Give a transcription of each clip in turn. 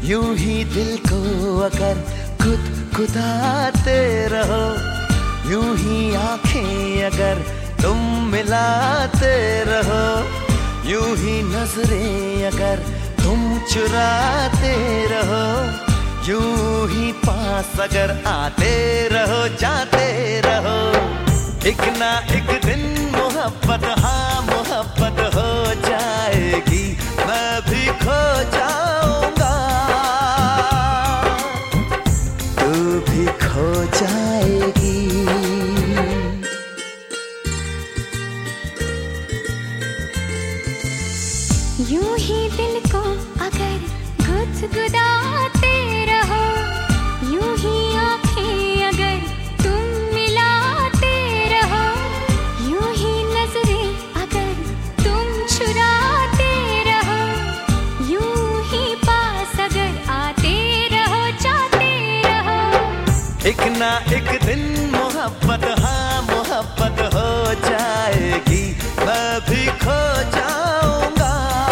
यूं ही दिल को अगर गुदगुदाते रहो, यूं ही आंखें अगर तुम मिलाते रहो, यूं ही नजरें अगर तुम चुराते रहो, यूं ही पास अगर आते रहो जाते रहो, एक ना एक दिन मोहब्बत, हाँ मोहब्बत हो जाएगी, मैं भी खो जाऊंगा, तू भी खो जाएगी। यूं ही दिल को अगर गुदगुदाते रहो, यूं ही आंखें अगर तुम मिलाते रहो, यूं ही नजरें अगर तुम चुराते रहो, यूं ही पास अगर आते रहो जाते रहो, एक ना एक दिन मोहब्बत, हाँ मोहब्बत हो जाएगी, मैं भी खो जाऊंगा,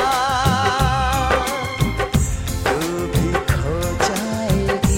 तू भी खो जाएगी।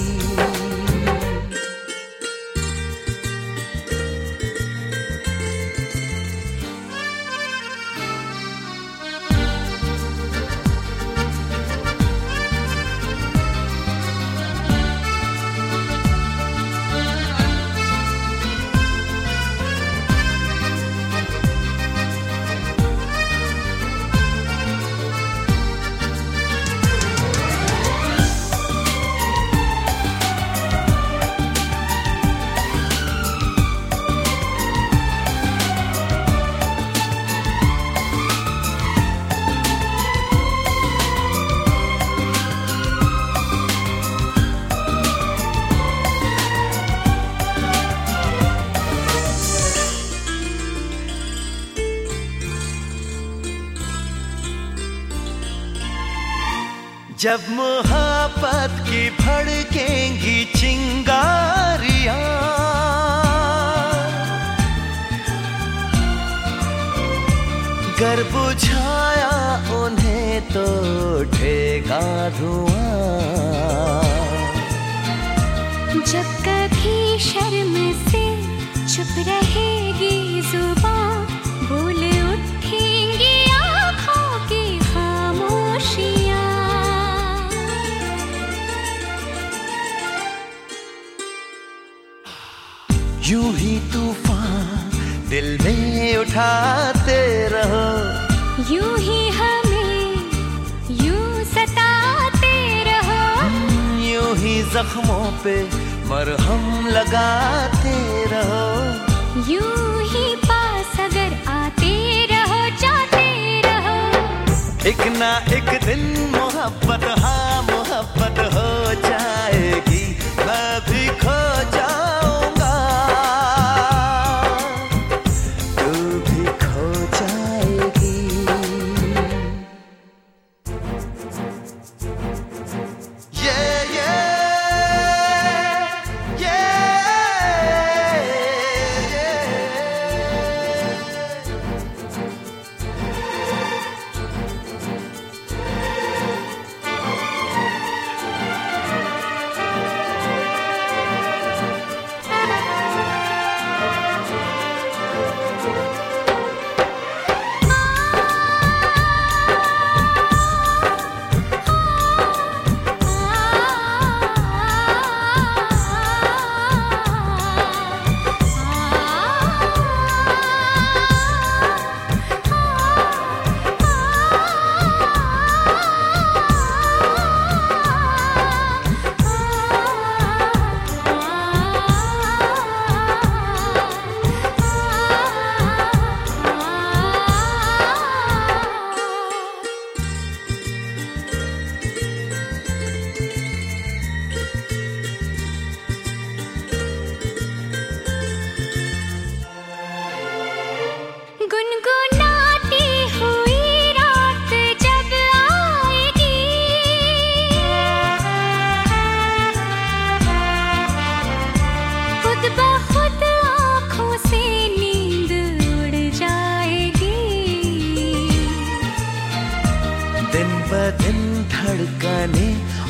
जब मोहब्बत की भड़केंगी चिंगारियां, गर बुझाया उन्हें तो उठेगा धुआं, जब कभी शर्म से चुप रहेगी जुबान, बोल उठेंगी आँखों की खामोशियाँ, यूं ही तूफान दिल में उठाते रहो, यूं ही हमें यूं सताते रहो, यूं ही जख्मों पे मरहम लगाते रहो, यूं ही पास अगर आते रहो जाते रहो, एक ना एक दिन मोहब्बत, हाँ मोहब्बत हो जाएगी, मैं भी खो जाऊंगा, तू भी खो जाएगी। Yeah, yeah, yeah,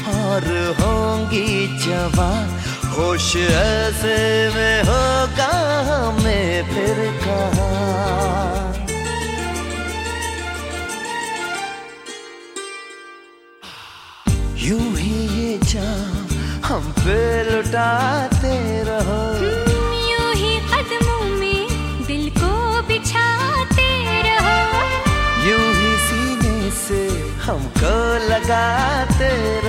और होंगी जवां, होश ऐसे में होगा हमें फिर कहाँ। यूं ही ये जाम हम पे लुटाते रहो, यूं ही कदमों में दिल को बिछाते रहो, यूं ही सीने से हमको लगाते